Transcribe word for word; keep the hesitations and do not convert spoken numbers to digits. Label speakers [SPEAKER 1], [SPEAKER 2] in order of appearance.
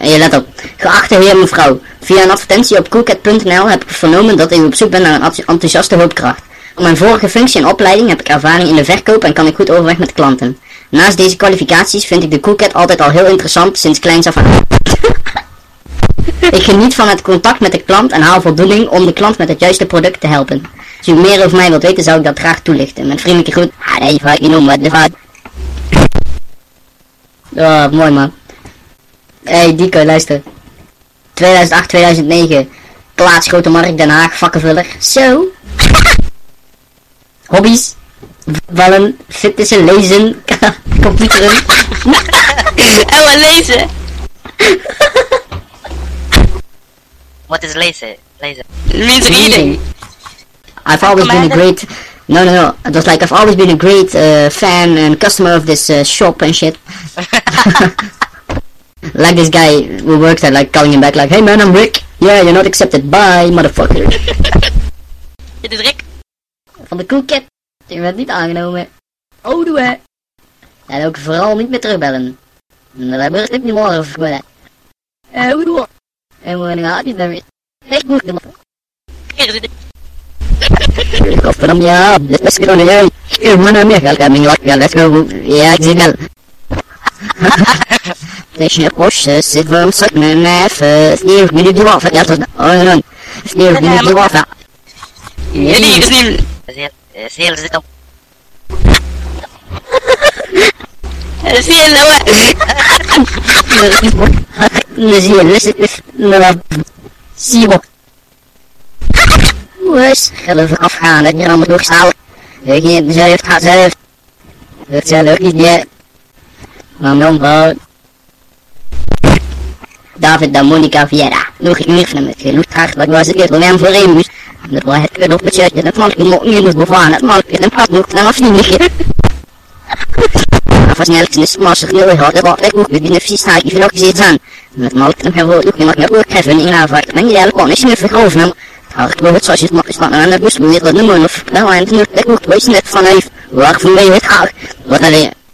[SPEAKER 1] En je let op. Geachte heer mevrouw, via een advertentie op coolcat punt n l heb ik vernomen dat u op zoek bent naar een enthousiaste hulpkracht. Op mijn vorige functie en opleiding heb ik ervaring in de verkoop en kan ik goed overweg met klanten. Naast deze kwalificaties vind ik de Coolcat altijd al heel interessant sinds kleins af aan. Ik geniet van het contact met de klant en haal voldoening om de klant met het juiste product te helpen. Als u meer over mij wilt weten zou ik dat graag toelichten. Met vriendelijke groet. Ah nee, vaak niet noemen, wat de vaart. Oh, mooi man. Hey Dico, luister. tweeduizend acht tweeduizend negen. Plaats Grote Markt Den Haag, vakkenvuller. Zo. Hobby's. Ballen, fitnessen, lezen, computeren.
[SPEAKER 2] En wat lezen? Wat is lezen? Lezen. It means reading.
[SPEAKER 1] I've always been a great... No, no, no. It was like I've always been a great uh, fan and customer of this uh, shop and shit. Like this guy who works there, like calling him back like, hey man, I'm Rick. Yeah, you're not accepted. Bye, motherfucker.
[SPEAKER 2] Dit is Rick.
[SPEAKER 1] Van de Coolcat. Je bent niet aangenomen. Oh, doe hè. En ook vooral niet meer terugbellen. Dan hebben we het niet morgen verkouden. Eh, hoe doe? En we gaan niet meer. Ik moet hem.
[SPEAKER 2] Hier zit ik.
[SPEAKER 1] Ik hoop van ja, dit is gewoon jij. Ik moet naar meer geld hebben. Ja, let's go. Ja, ik zie wel. Deze postje zit voor een stuk met een even. Sneeuw, nu die waffen. Ja, tot. Oh, nee. Sneeuw, nu die waffen.
[SPEAKER 2] Jullie is niet. Sneeuw zit op. Sneeuw, hoor.
[SPEAKER 1] Sneeuw, listen. Sneeuw. Wees, even afgaan, dat je allemaal doorstalen. Ik niet, ze heeft gaat zelf. Dat zal ook niet meer. Maar dan bouw. David da Monica Vieira. Nog ik meer van hem, het gelukt graag, wat was ik het probleem voor hem moest. Dat was het kut op het shirtje, dat man ik nog niet moest bevaren, dat man ik een pas nog, dan was niet meer. Van snel, ik is massig heel hard, dat was ik ook met die nefjes sta ik nog gezien aan. Met man ik hem ook nog met ook even in haar vaart, men je eigenlijk kon niet meer vergroven. Als ik het zoals je het mag staan en dat moest me weer wat noemen of nou en toen ik nog wees net van even waar van mij het gaat. Wat alleen